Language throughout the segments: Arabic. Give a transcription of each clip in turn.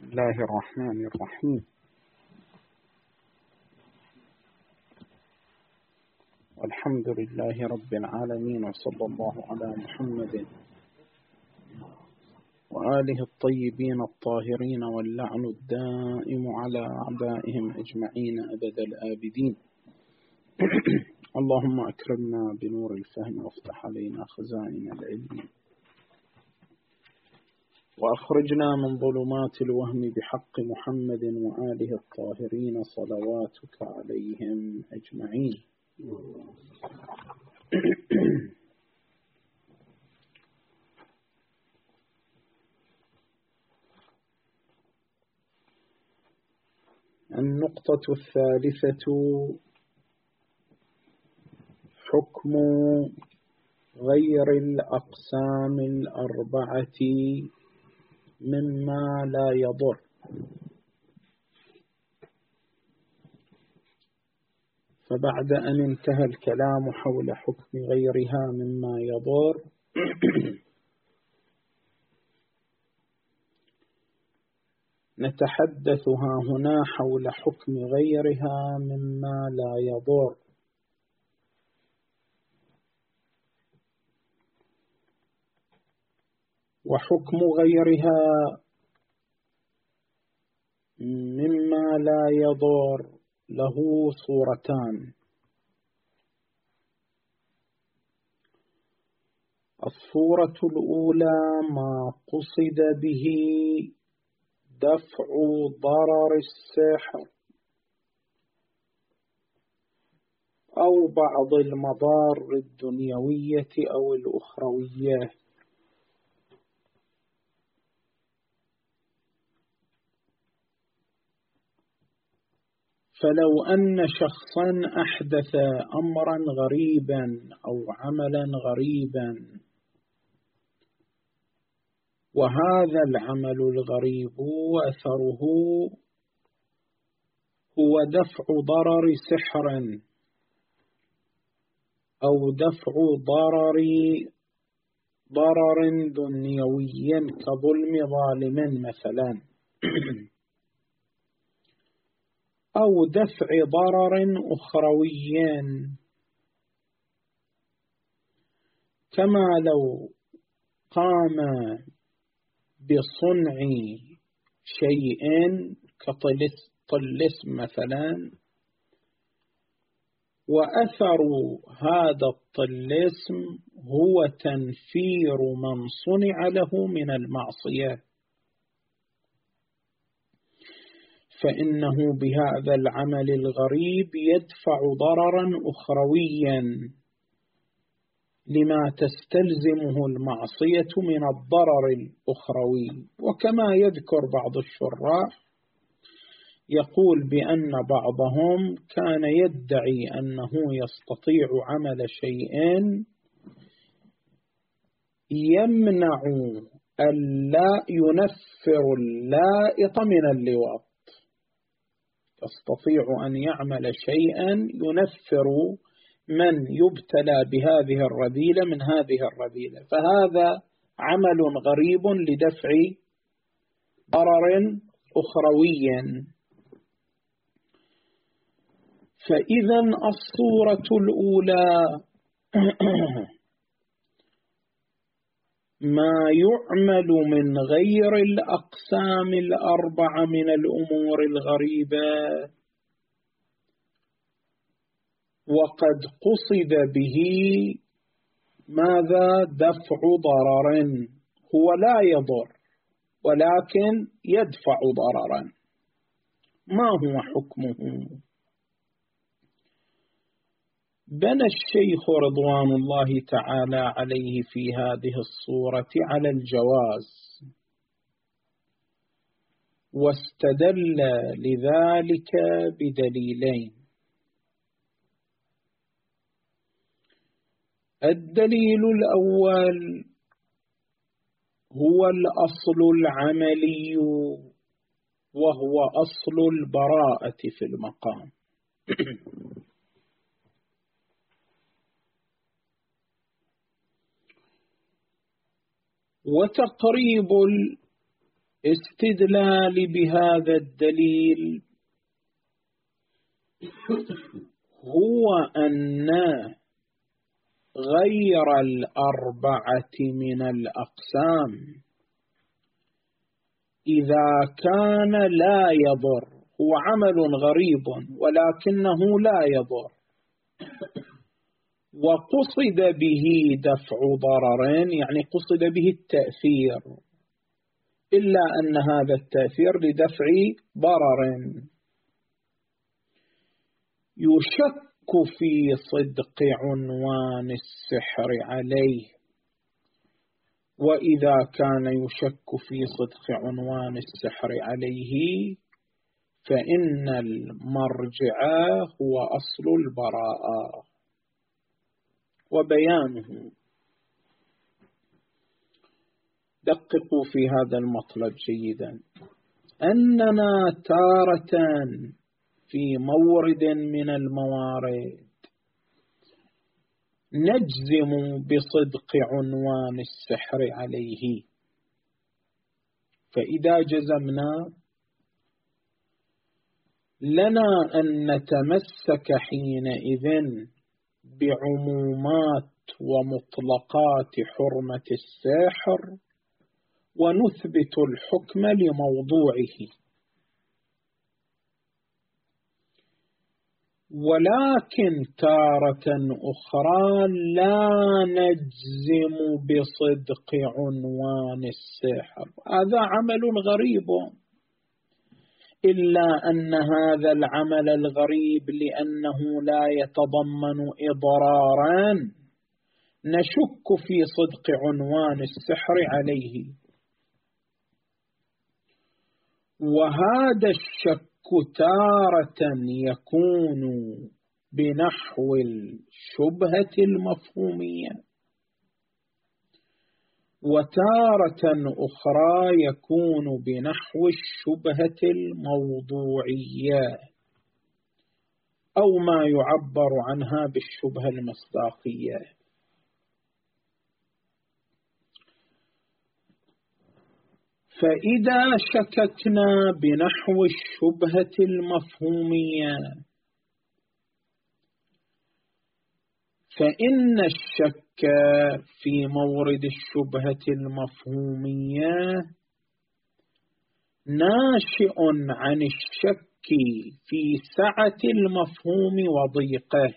الله الرحمن الرحيم. والحمد لله رب العالمين، وصلى الله على محمد وآله الطيبين الطاهرين، واللعن الدائم على أعدائهم أجمعين أبد الآبدين. اللهم أكرمنا بنور الفهم، وافتح علينا خزائن العلم، وأخرجنا من ظلمات الوهم بحق محمد وآله الطاهرين، صلواتك عليهم أجمعين. النقطة الثالثة: حكم غير الأقسام الأربعة مما لا يضر. فبعد أن انتهى الكلام حول حكم غيرها مما يضر، نتحدث هنا حول حكم غيرها مما لا يضر. وحكم غيرها مما لا يضر له صورتان: الصورة الأولى ما قصد به دفع ضرر السحر أو بعض المضار الدنيوية أو الأخروية. فلو أن شخصا أحدث أمرا غريبا أو عملا غريبا، وهذا العمل الغريب أثره هو دفع ضرر سحر أو دفع ضرر دنيوي كظلم ظالم مثلا، أو دفع ضرر أخروي، كما لو قام بصنع شيء كطلسم مثلا، وأثر هذا الطلسم هو تنفير من صنع له من المعصية، فإنه بهذا العمل الغريب يدفع ضررا أخرويا لما تستلزمه المعصية من الضرر الأخروي. وكما يذكر بعض الشراح يقول بأن بعضهم كان يدعي أنه يستطيع عمل شيء يمنع ينفر اللائط من اللواط، يستطيع أن يعمل شيئا ينفر من يبتلى بهذه الرذيلة من هذه الرذيلة، فهذا عمل غريب لدفع ضرر أخروي. فإذا الصورة الأولى ما يعمل من غير الأقسام الأربعة من الأمور الغريبة، وقد قصد به ماذا؟ دفع ضرر هو لا يضر ولكن يدفع ضررا. ما هو حكمه؟ بنى الشيخ رضوان الله تعالى عليه في هذه الصورة على الجواز، واستدل لذلك بدليلين. الدليل الأول هو الأصل العملي، وهو أصل البراءة في المقام. وتقريب استدلالي بهذا الدليل هو أن غير الأربعة من الأقسام إذا كان لا يضر، هو عمل غريب ولكنه لا يضر، وقصد به دفع ضرر، يعني قصد به التأثير، إلا أن هذا التأثير لدفع ضرر، يشك في صدق عنوان السحر عليه. وإذا كان يشك في صدق عنوان السحر عليه فإن المرجع هو أصل البراءة. وبيانه، دققوا في هذا المطلب جيدا، أننا تارة في مورد من الموارد نجزم بصدق عنوان السحر عليه، فإذا جزمنا لنا أن نتمسك حينئذ بعمومات ومطلقات حرمة السحر ونثبت الحكم لموضوعه. ولكن تارة أخرى لا نجزم بصدق عنوان السحر، هذا عمل غريب، إلا أن هذا العمل الغريب لأنه لا يتضمن إضرارا نشك في صدق عنوان السحر عليه، وهذا الشك تارة يكون بنحو الشبهة المفهومية، وتارة أخرى يكون بنحو الشبهة الموضوعية، أو ما يعبر عنها بالشبهة المصداقية. فإذا شككنا بنحو الشبهة المفهومية فإن الشك في مورد الشبهة المفهومية ناشئ عن الشك في سعة المفهوم وضيقه.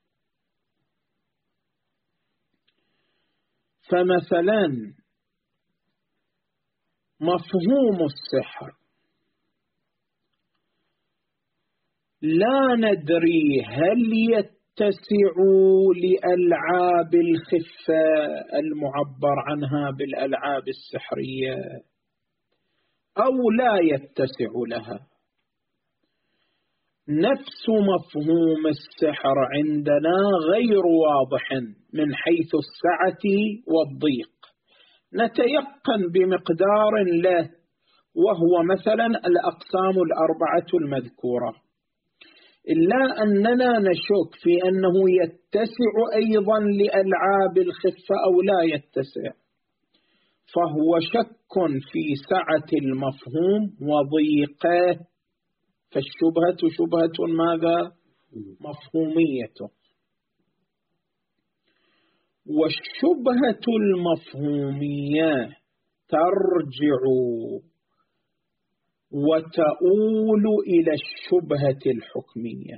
فمثلا مفهوم السحر لا ندري هل يتسع لألعاب الخفة المعبر عنها بالألعاب السحرية أو لا يتسع لها. نفس مفهوم السحر عندنا غير واضح من حيث السعة والضيق، نتيقن بمقدار له، وهو مثلا الأقسام الأربعة المذكورة، إلا أننا نشك في أنه يتسع أيضا لألعاب الخفة أو لا يتسع، فهو شك في سعة المفهوم وضيقه، فالشبهة شبهة ماذا؟ مفهومية. والشبهة المفهومية ترجع وتؤول إلى الشبهة الحكمية،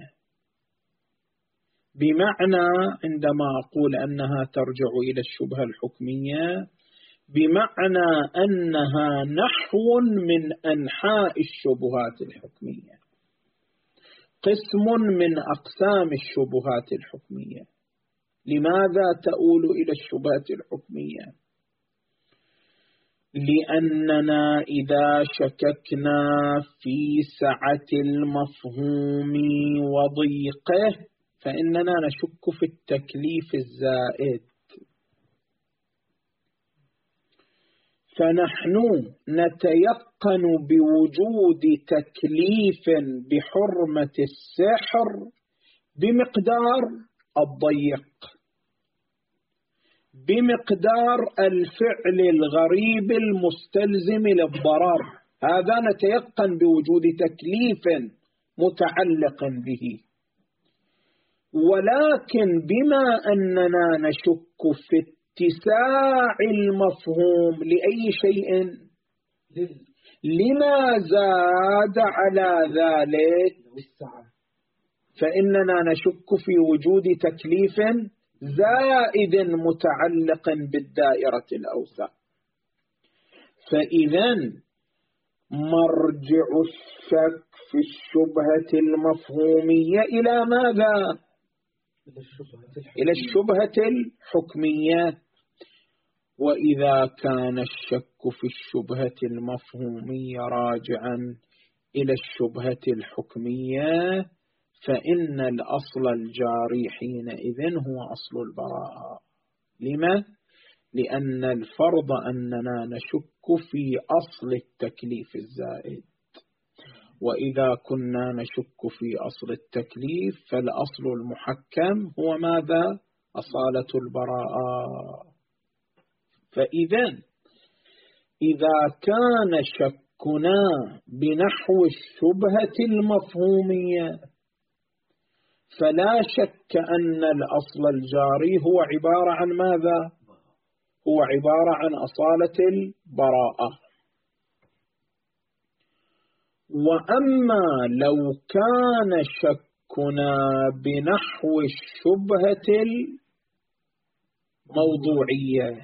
بمعنى عندما أقول أنها ترجع إلى الشبهة الحكمية بمعنى أنها نحو من أنحاء الشبهات الحكمية، قسم من أقسام الشبهات الحكمية. لماذا تؤول إلى الشبهة الحكمية؟ لأننا إذا شككنا في سعة المفهوم وضيقه فإننا نشك في التكليف الزائد، فنحن نتيقن بوجود تكليف بحرمة السحر بمقدار الضيق، بمقدار الفعل الغريب المستلزم للضرر، هذا نتيقن بوجود تكليف متعلق به. ولكن بما أننا نشك في اتساع المفهوم لأي شيء، لما زاد على ذلك، فإننا نشك في وجود تكليف زائد متعلق بالدائرة الأوسع. فإذا مرجع الشك في الشبهة المفهومية إلى ماذا؟ إلى الشبهة الحكمية. وإذا كان الشك في الشبهة المفهومية راجعا إلى الشبهة الحكمية، فإن الأصل الجاري حينئذ هو أصل البراءة. لما؟ لأن الفرض أننا نشك في أصل التكليف الزائد، وإذا كنا نشك في أصل التكليف فالأصل المحكم هو ماذا؟ أصالة البراءة. فإذا إذا كان شكنا بنحو الشبهة المفهومية، فلا شك أن الأصل الجاري هو عبارة عن ماذا؟ هو عبارة عن أصالة البراءة. وأما لو كان شكنا بنحو الشبهة الموضوعية،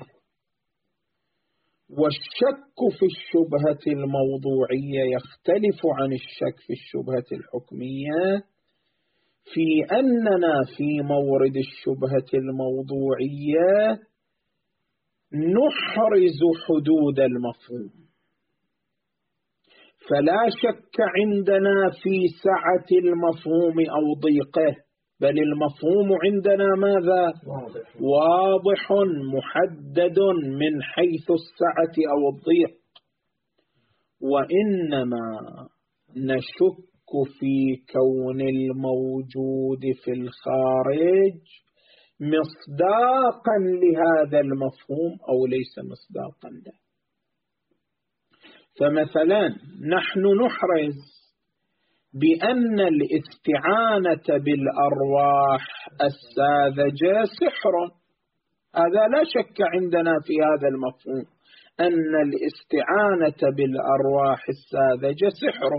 والشك في الشبهة الموضوعية يختلف عن الشك في الشبهة الحكمية في أننا في مورد الشبهة الموضوعية نحرز حدود المفهوم، فلا شك عندنا في سعة المفهوم أو ضيقه، بل المفهوم عندنا ماذا؟ واضح محدد من حيث السعة أو الضيق. وإنما نشك في كون الموجود في الخارج مصداقا لهذا المفهوم أو ليس مصداقا له. فمثلا نحن نحرز بأن الاستعانة بالأرواح الساذجة سحر، هذا لا شك عندنا في هذا المفهوم أن الاستعانة بالأرواح الساذجة سحر،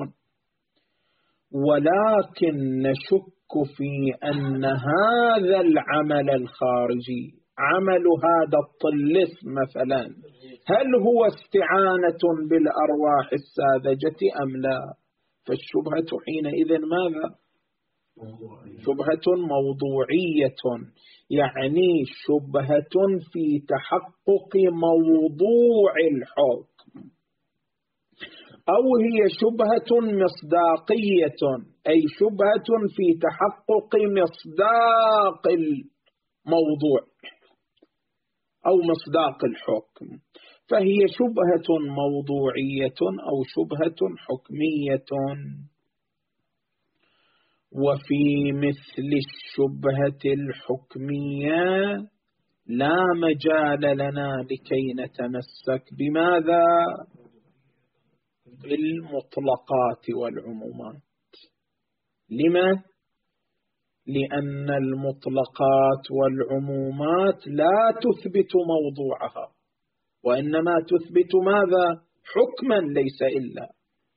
ولكن نشك في أن هذا العمل الخارجي، عمل هذا الطلس مثلا، هل هو استعانة بالأرواح الساذجة أم لا؟ فالشبهة حينئذ ماذا؟ شبهة موضوعية، يعني شبهة في تحقق موضوع الحكم، أو هي شبهة مصداقية، أي شبهة في تحقق مصداق الموضوع أو مصداق الحكم، فهي شبهة موضوعية أو شبهة حكمية. وفي مثل الشبهة الحكمية لا مجال لنا لكي نتمسك بماذا؟ بالمطلقات والعمومات. لما؟ لأن المطلقات والعمومات لا تثبت موضوعها، وإنما تثبت ماذا؟ حكما ليس إلا.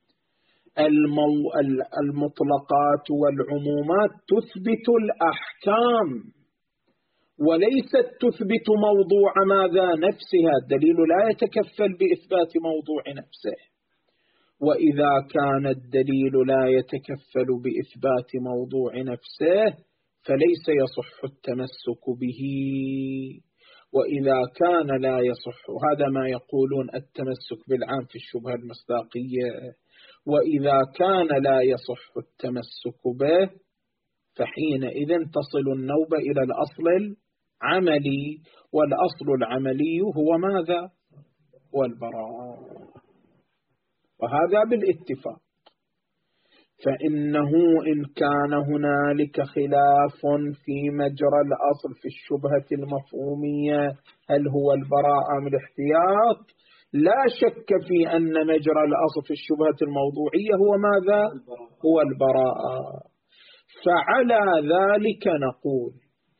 المطلقات والعمومات تثبت الأحكام وليست تثبت موضوع ماذا؟ نفسها. الدليل لا يتكفل بإثبات موضوع نفسه، وإذا كان الدليل لا يتكفل بإثبات موضوع نفسه فليس يصح التمسك به. وإذا كان لا يصح، هذا ما يقولون التمسك بالعام في الشبهة المصداقية، وإذا كان لا يصح التمسك به فحينئذ تصل النوبة إلى الأصل العملي، والأصل العملي هو ماذا؟ هو البراءة، وهذا بالاتفاق. فإنه إن كان هنالك خلاف في مجرى الأصل في الشبهة المفهومية هل هو البراءة من الاحتياط، لا شك في أن مجرى الأصل في الشبهة الموضوعية هو ماذا؟ هو البراءة. فعلى ذلك نقول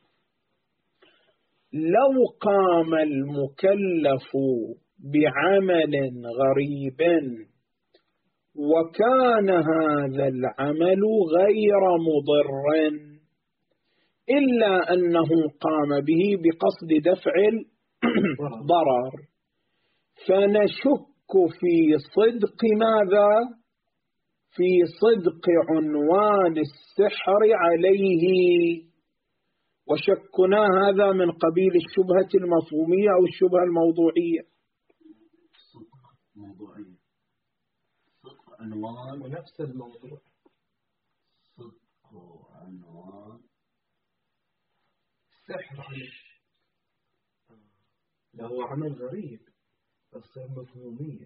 لو قام المكلف بعمل غريب وكان هذا العمل غير مضر إلا أنه قام به بقصد دفع الضرر، فنشك في صدق ماذا؟ في صدق عنوان السحر عليه، وشكنا هذا من قبيل الشبهة المفهومية أو الشبهة الموضوعية. صدق موضوعية، صدق عنوان ونفس الموضوع، صدق عنوان سحر عليه له عمل غريب بس مفهومية،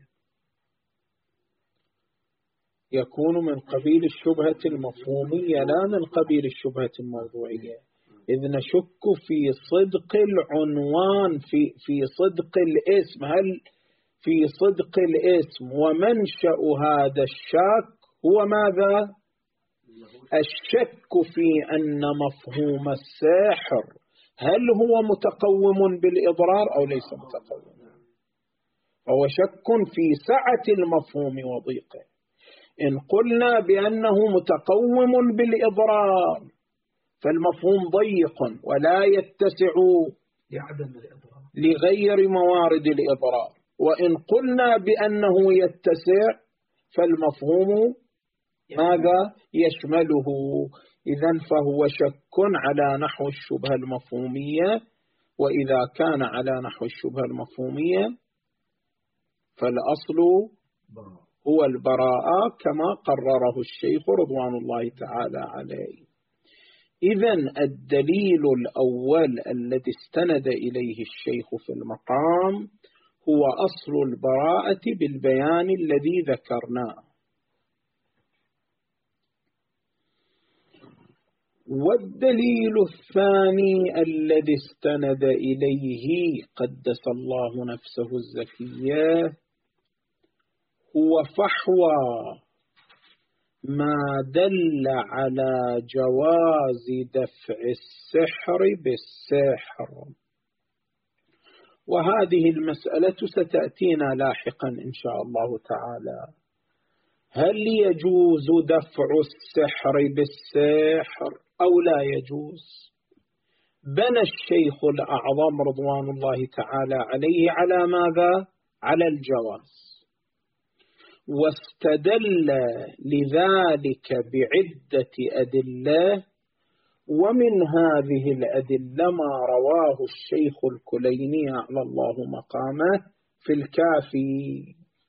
يكون من قبيل الشبهة المفهومية لا من قبيل الشبهة الموضوعية، إذ نشك في صدق العنوان في صدق الاسم. هل في صدق الاسم ومنشأ هذا الشك هو ماذا؟ الشك في أن مفهوم السحر هل هو متقوم بالإضرار أو ليس متقوم، فهو شك في سعة المفهوم وضيقه. إن قلنا بأنه متقوم بالإضرار فالمفهوم ضيق ولا يتسع لعدم الإضرار لغير موارد الإضرار، وإن قلنا بأنه يتسع فالمفهوم ماذا يشمله؟ إذن فهو شك على نحو الشبهة المفهومية، وإذا كان على نحو الشبهة المفهومية فالأصل هو البراءة كما قرره الشيخ رضوان الله تعالى عليه. إذن الدليل الأول الذي استند إليه الشيخ في المقام هو أصل البراءة بالبيان الذي ذكرناه. والدليل الثاني الذي استند إليه قدس الله نفسه الزكية هو فحوى ما دل على جواز دفع السحر بالسحر، وهذه المسألة ستأتينا لاحقا إن شاء الله تعالى. هل يجوز دفع السحر بالسحر أو لا يجوز؟ بنى الشيخ الأعظم رضوان الله تعالى عليه على ماذا؟ على الجواز، واستدل لذلك بعدة أدلة، ومن هذه الأدلة ما رواه الشيخ الكليني أعلى الله مقامه في الكافي،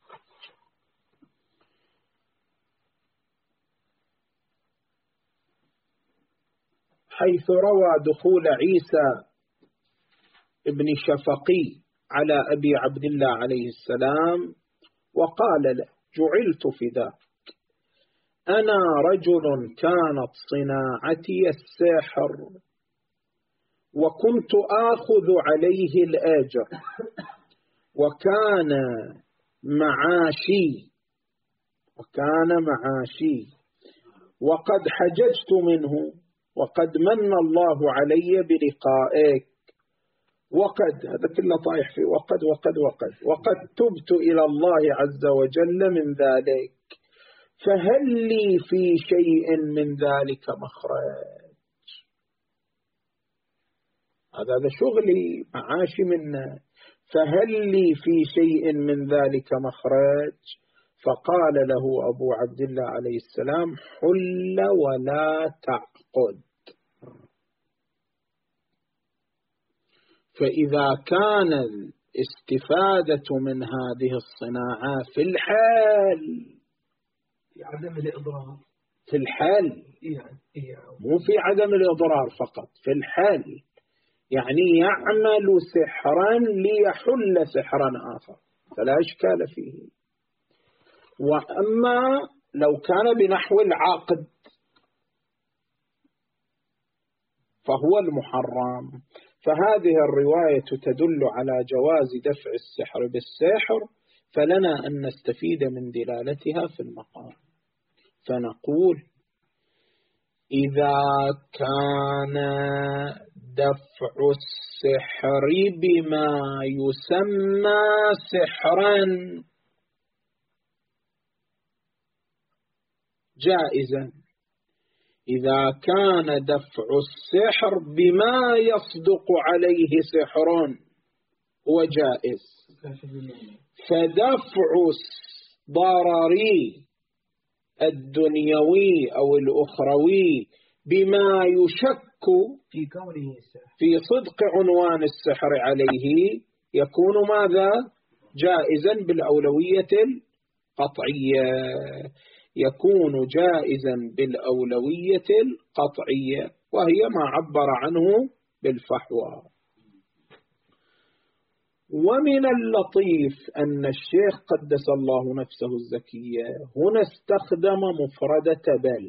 حيث روى دخول عيسى ابن شفقي على أبي عبد الله عليه السلام وقال له: جعلت فداك، أنا رجل كانت صناعتي السحر وكنت آخذ عليه الأجر وكان معاشي وقد حججت منه وقد من الله علي بلقائك، وقد هذا كله طايح فيه وقد تبت إلى الله عز وجل من ذلك، فهل لي في شيء من ذلك مخرج؟ هذا شغلي معاشي منه، فهل لي في شيء من ذلك مخرج؟ فقال له أبو عبد الله عليه السلام: حل ولا تعقد. فإذا كان الاستفادة من هذه الصناعة في الحال، في عدم الإضرار، في الحال مو في عدم الإضرار فقط، في الحال يعني يعمل سحرا ليحل سحرا آخر فلا إشكال فيه. وأما لو كان بنحو العقد فهو المحرم. فهذه الرواية تدل على جواز دفع السحر بالسحر، فلنا أن نستفيد من دلالتها في المقام. فنقول إذا كان دفع السحر بما يسمى سحرا جائزا، إذا كان دفع السحر بما يصدق عليه سحر هو جائز، فدفع الضرر الدنيوي أو الأخروي بما يشك في كونه سحر في صدق عنوان السحر عليه يكون ماذا؟ جائزا بالأولوية القطعية، يكون جائزا بالأولوية القطعية، وهي ما عبر عنه بالفحوى. ومن اللطيف أن الشيخ قدس الله نفسه الزكية هنا استخدم مفردة بل،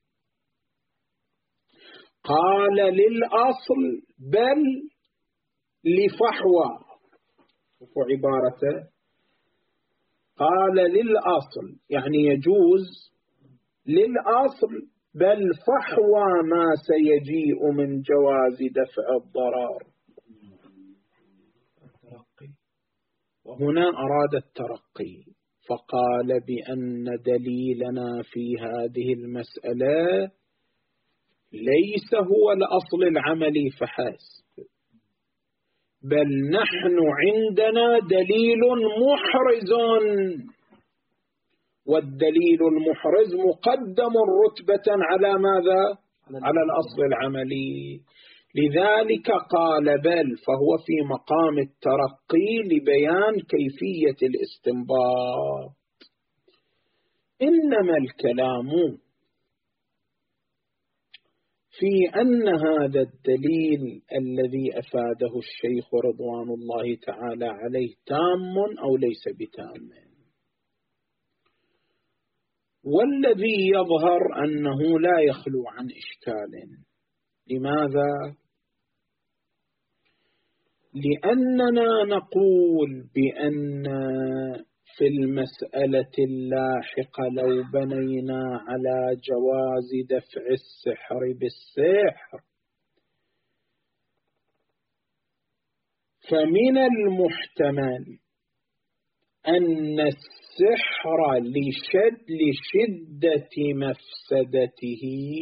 قال للأصل بل لفحوى، وعبارته قال للأصل يعني يجوز للأصل، بل فحوى ما سيجيء من جواز دفع الضرر. وهنا أراد الترقي، فقال بأن دليلنا في هذه المسألة ليس هو الأصل العملي فحسب، بل نحن عندنا دليل محرز، والدليل المحرز مقدم رتبة على ماذا؟ على الأصل العملي. لذلك قال بل، فهو في مقام الترقي لبيان كيفية الاستنباط. إنما الكلام في أن هذا الدليل الذي أفاده الشيخ رضوان الله تعالى عليه تام أو ليس بتام، والذي يظهر أنه لا يخلو عن إشكال. لماذا؟ لأننا نقول بأن في المسألة اللاحقة لو بنينا على جواز دفع السحر بالسحر فمن المحتمل أن السحر لشدة مفسدته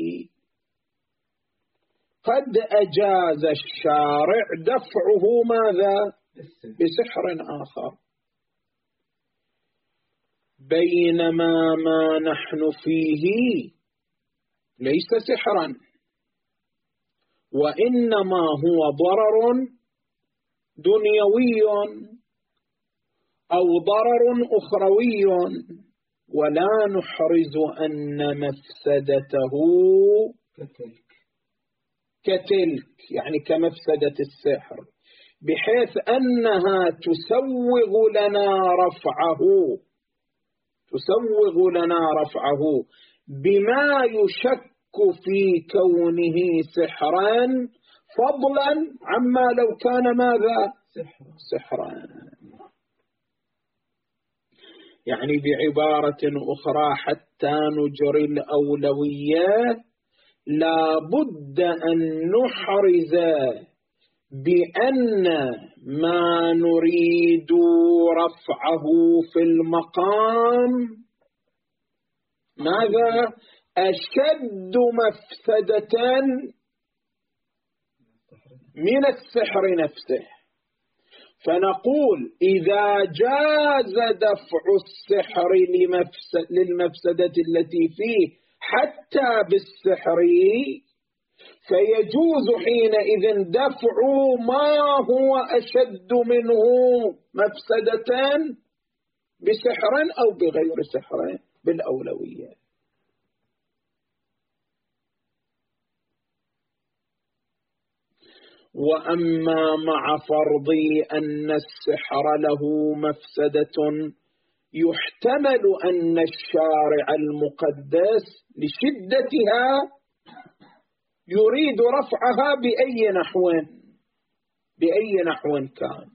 قد أجاز الشارع دفعه ماذا؟ بسحر آخر، بينما ما نحن فيه ليس سحرا، وإنما هو ضرر دنيوي أو ضرر أخروي، ولا نحرز أن مفسدته كتلك يعني كمفسدة السحر، بحيث أنها تسوغ لنا رفعه بما يشك في كونه سحرا، فضلا عما لو كان ماذا؟ سحرا. يعني بعبارة أخرى حتى نجري الأولوية لا بد أن نحرز بأن ما نريد رفعه في المقام ماذا؟ أشد مفسدة من السحر نفسه. فنقول إذا جاز دفع السحر للمفسدة التي فيه حتى بالسحر، فيجوز حينئذ دفع ما هو أشد منه مفسدة بسحر أو بغير سحر بالأولوية. وأما مع فرض أن السحر له مفسدة يحتمل أن الشارع المقدس لشدتها يريد رفعها بأي نحو كان.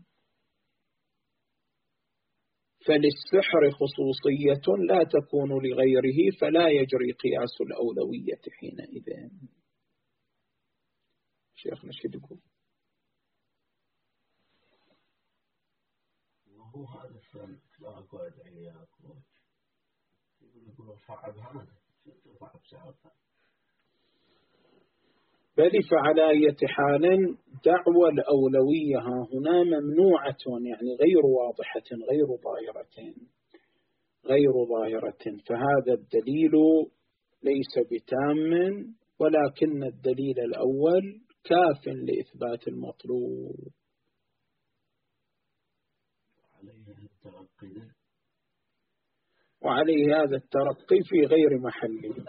فللسحر خصوصية لا تكون لغيره، فلا يجري قياس الأولوية حينئذ. شيخنا شو تقول؟ وهو هذا الشيء لا أقعد عياك يقول صعب هذا صعب سعرها. بل فعلى أية حال دعوى الأولوية هنا ممنوعة، يعني غير واضحة غير ظاهرة. فهذا الدليل ليس بتام، ولكن الدليل الأول كاف لإثبات المطلوب. وعليه هذا الترقي في غير محله.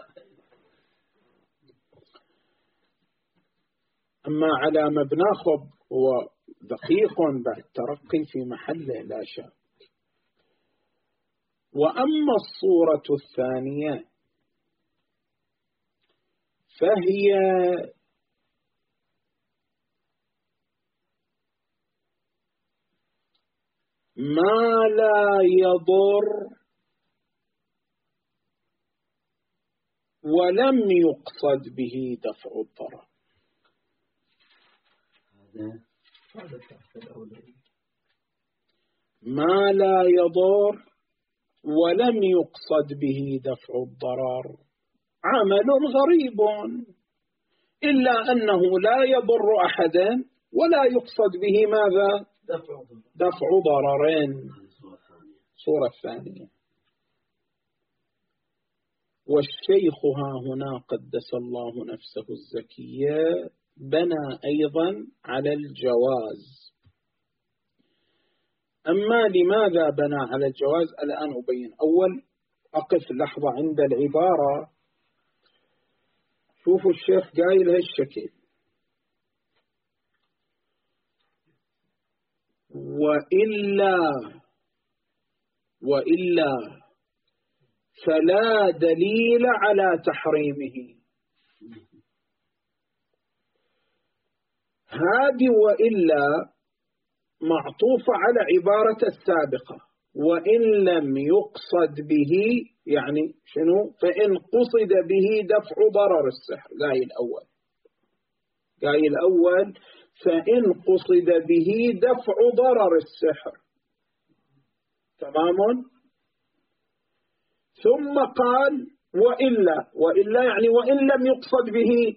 أما على ما بناخذ هو دقيق بعد ترقي في محله لا شك. وأما الصورة الثانية فهي ما لا يضر ولم يقصد به دفع الضرر. ما لا يضر ولم يقصد به دفع الضرر عمل غريب، إلا أنه لا يضر أحدا ولا يقصد به ماذا؟ دفع ضررين. صورة ثانية. والشيخ ها هنا قدس الله نفسه الزكية بنى أيضا على الجواز. أما لماذا بنى على الجواز الآن أبين. أول أقف لحظة عند العبارة. شوفوا الشيخ قايل هالشكل: وإلا فلا دليل على تحريمه. هذه وإلا معطوفة على عبارة السابقة، وإن لم يقصد به، يعني شنو؟ فإن قصد به دفع ضرر السحر. قايل الأول فإن قصد به دفع ضرر السحر، تمام. ثم قال وإلا يعني وإن لم يقصد به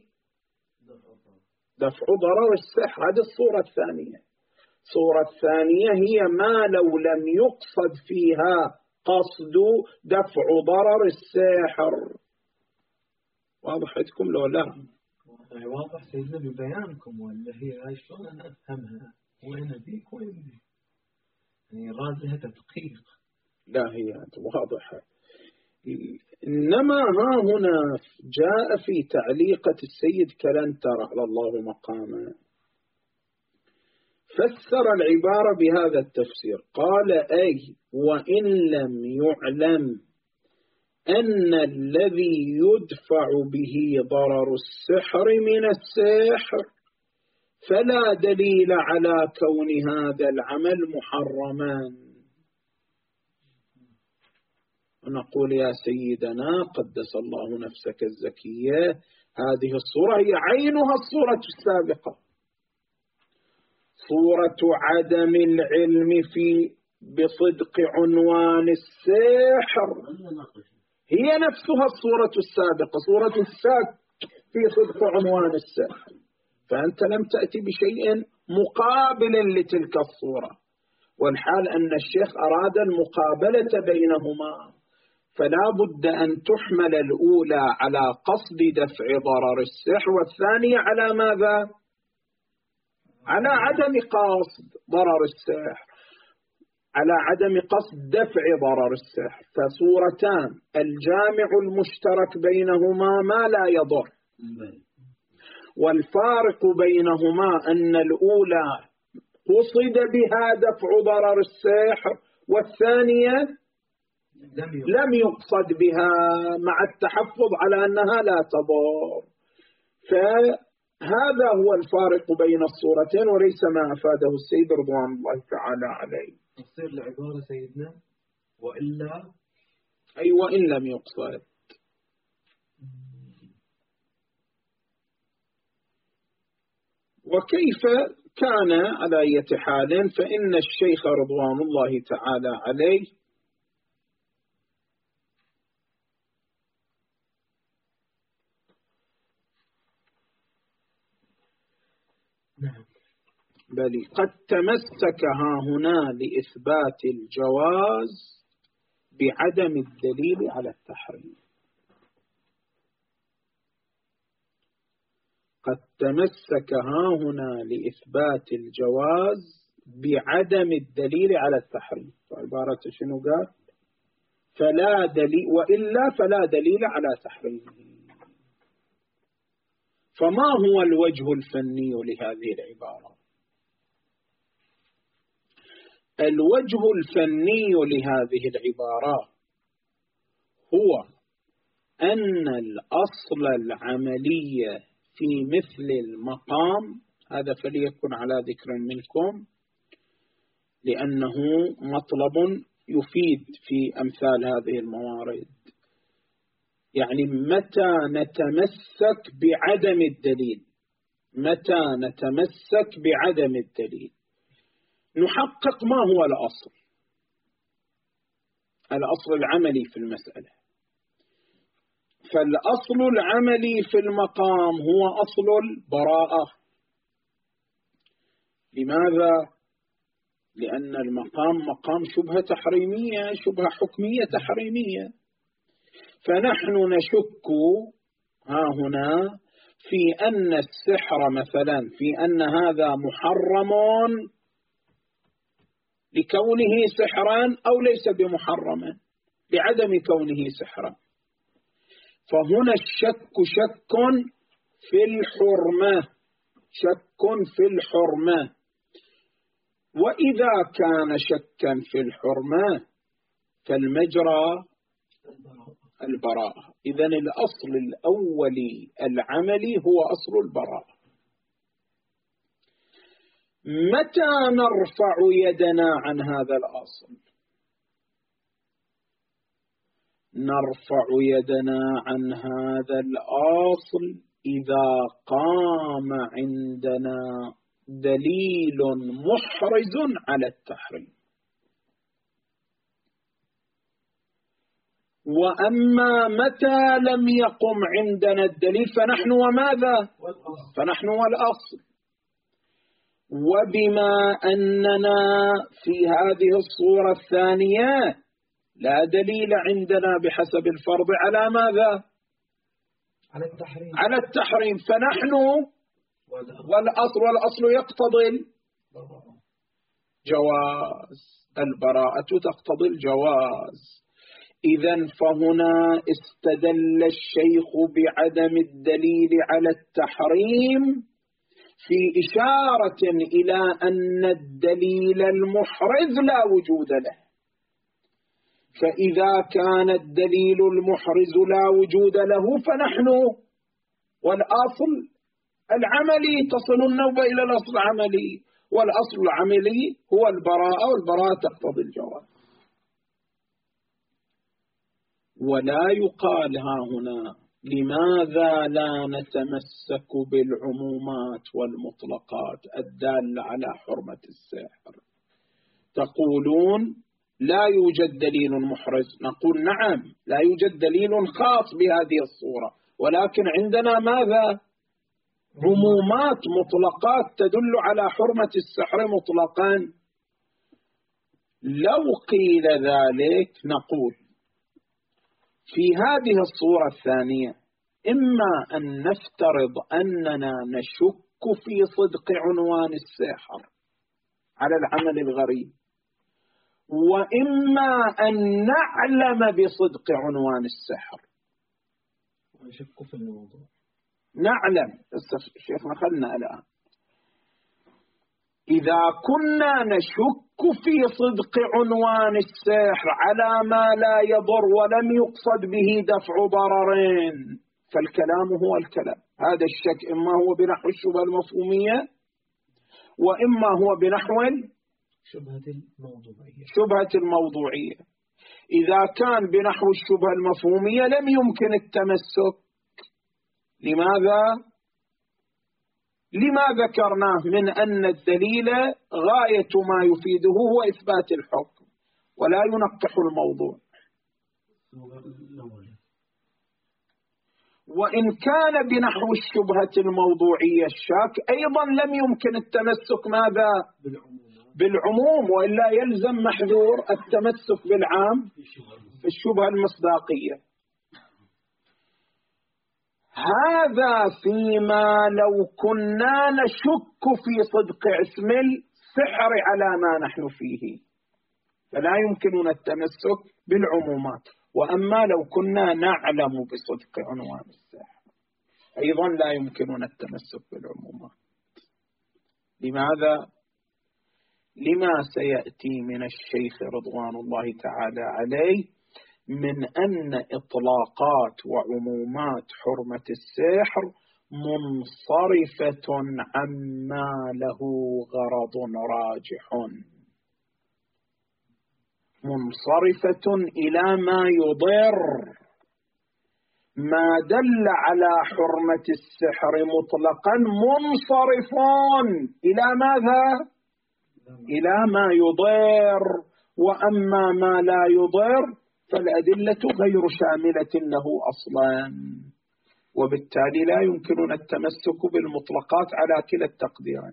دفع ضرر السحر. هذه الصورة الثانية. الصورة الثانية هي ما لو لم يقصد فيها قصد دفع ضرر السحر. واضح عندكم لو لا؟ واضح سيدنا ببيانكم، ولا هي هاي شلون أنا أفهمها؟ وين بيك وين بيك؟ يعني رازها تدقيق. لا هي واضحة. إنما ها هنا جاء في تعليقة السيد كلنتر على الله مقامه، فسر العبارة بهذا التفسير. قال أي وإن لم يعلم أن الذي يدفع به ضرر السحر من السحر فلا دليل على كون هذا العمل محرما. ونقول يا سيدنا قدس الله نفسك الزكية، هذه الصورة هي عينها الصورة السابقة، صورة عدم العلم بصدق عنوان السحر. هي نفسها الصورة السابقة، صورة الشك في صدق عنوان السحر. فأنت لم تأتي بشيء مقابل لتلك الصورة، والحال أن الشيخ أراد المقابلة بينهما، فلا بد أن تحمل الأولى على قصد دفع ضرر السحر، والثانية على ماذا؟ على عدم قصد ضرر السحر، على عدم قصد دفع ضرر السحر. فصورتان الجامع المشترك بينهما ما لا يضر، والفارق بينهما أن الأولى قصد بها دفع ضرر السحر، والثانية لم يقصد بها مع التحفظ على أنها لا تضر. فهذا هو الفارق بين الصورتين وليس ما أفاده السيد رضوان الله تعالى عليه. تصير العبارة سيدنا وإلا أي وإن لم يقصد. وكيف كان على أي حال فإن الشيخ رضوان الله تعالى عليه بل قد تمسك هنا لإثبات الجواز بعدم الدليل على التحريم. قد تمسك هنا لإثبات الجواز بعدم الدليل على التحريم. عبارة شنو قال؟ فلا دليل وإلا فلا دليل على تحريمه. فما هو الوجه الفني لهذه العبارة؟ الوجه الفني لهذه العبارة هو أن الأصل العملي في مثل المقام هذا فليكن على ذكر منكم لأنه مطلب يفيد في أمثال هذه الموارد. يعني متى نتمسك بعدم الدليل، متى نتمسك بعدم الدليل نحقق ما هو الأصل، الأصل العملي في المسألة. فالأصل العملي في المقام هو أصل البراءة. لماذا؟ لأن المقام مقام شبهة تحريمية، شبهة حكمية تحريمية. فنحن نشك هنا في أن السحر مثلا في أن هذا محرم لكونه سحرا أو ليس بمحرما لعدم كونه سحرا. فهنا الشك شك في الحرمة، شك في الحرمة. وإذا كان شكا في الحرمة فالمجرى البراءة. إذن الأصل الأولي العملي هو أصل البراءة. متى نرفع يدنا عن هذا الأصل؟ نرفع يدنا عن هذا الأصل إذا قام عندنا دليل محرز على التحريم. وأما متى لم يقم عندنا الدليل فنحن وماذا؟ فنحن والأصل. وبما أننا في هذه الصورة الثانية لا دليل عندنا بحسب الفرض على ماذا؟ على التحريم. فنحن والأصل يقتضي الجواز، البراءة تقتضي الجواز. إذن فهنا استدل الشيخ بعدم الدليل على التحريم في إشارة إلى أن الدليل المحرز لا وجود له. فإذا كان الدليل المحرز لا وجود له فنحن والأصل العملي تصل النوبة إلى الأصل العملي، والأصل العملي هو البراءة، والبراءة تقتضي الجواز. ولا يقال هنا لماذا لا نتمسك بالعمومات والمطلقات الدالة على حرمة السحر؟ تقولون لا يوجد دليل محرز. نقول نعم لا يوجد دليل خاص بهذه الصورة، ولكن عندنا ماذا؟ عمومات مطلقات تدل على حرمة السحر مطلقا. لو قيل ذلك نقول في هذه الصورة الثانية إما أن نفترض أننا نشك في صدق عنوان السحر على العمل الغريب، وإما أن نعلم بصدق عنوان السحر. ونشك في الموضوع. نعلم. شيخنا خلنا الآن إذا كنا نشك في صدق عنوان السحر على ما لا يضر ولم يقصد به دفع ضررين، فالكلام هو الكلام. هذا الشك إما هو بنحو الشبهة المفهومية وإما هو بنحو شبهة الموضوعية. إذا كان بنحو الشبهة المفهومية لم يمكن التمسك. لما ذكرناه من أن الدليل غاية ما يفيده هو إثبات الحكم ولا ينقح الموضوع. وإن كان بنحو الشبهة الموضوعية الشاك أيضا لم يمكن التمسك ماذا؟ بالعموم، وإلا يلزم محذور التمسك بالعام في الشبهة المصداقية. هذا فيما لو كنا نشك في صدق اسم السحر على ما نحن فيه، فلا يمكننا التمسك بالعمومات. وأما لو كنا نعلم بصدق عنوان السحر أيضا لا يمكننا التمسك بالعمومات. لماذا؟ لما سيأتي من الشيخ رضوان الله تعالى عليه من أن إطلاقات وعمومات حرمة السحر منصرفة عما له غرض راجح، منصرفة إلى ما يضر. ما دل على حرمة السحر مطلقا منصرفون إلى ماذا؟ إلى ما يضر. وأما ما لا يضر فالأدلة غير شاملة له أصلا، وبالتالي لا يمكننا التمسك بالمطلقات على كلا التقديرين.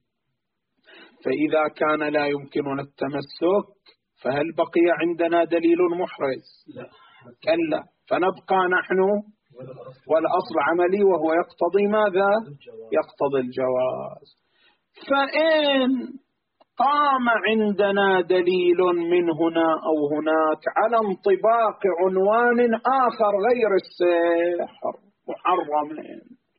فإذا كان لا يمكننا التمسك فهل بقي عندنا دليل محرز؟ كلا، فنبقى نحن والأصل عملي وهو يقتضي ماذا؟ يقتضي الجواز. فإن قام عندنا دليل من هنا أو هناك على انطباق عنوان آخر غير السحر محرم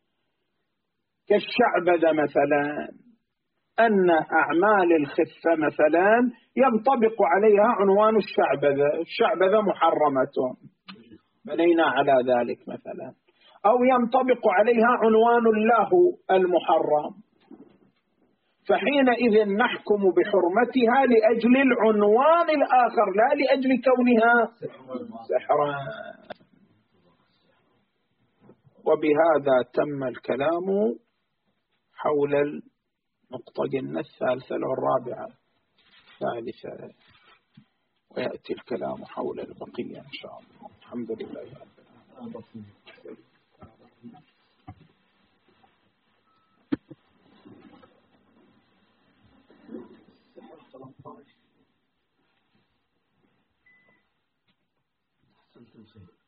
كالشعبذة مثلا، أن أعمال الخفة مثلا ينطبق عليها عنوان الشعبذة محرمة، بنينا على ذلك مثلا، أو ينطبق عليها عنوان اللهو المحرم، فحينئذ نحكم بحرمتها لأجل العنوان الآخر لا لأجل كونها سحرا. وبهذا تم الكلام حول النقطة الثالثة والرابعة الثالثة، ويأتي الكلام حول البقية إن شاء الله. الحمد لله رب العالمين. أحسنتم سيد.